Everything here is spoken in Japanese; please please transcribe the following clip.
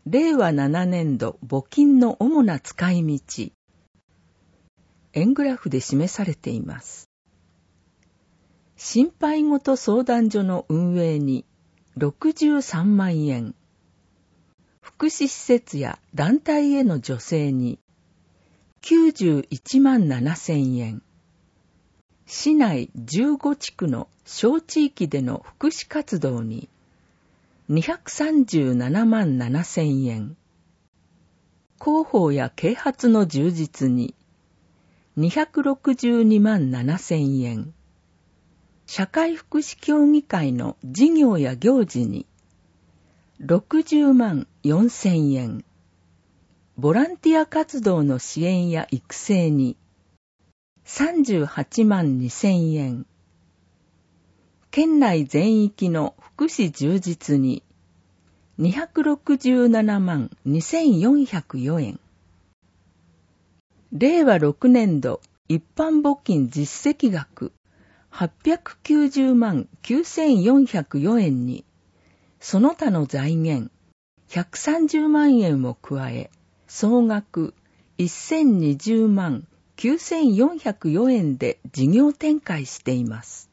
令和7年度募金の主な使い道。円グラフで示されています。心配事相談所の運営に63万円。福祉施設や団体への助成に91万7千円。市内15地区の小地域での福祉活動に237万7千円。広報や啓発の充実に262万7千円。社会福祉協議会の事業や行事に60万4千円。ボランティア活動の支援や育成に38万2千円。県内全域の福祉充実に267万2404円。令和6年度一般募金実績額890万9404円に、その他の財源130万円を加え、総額1020万9404円で事業展開しています。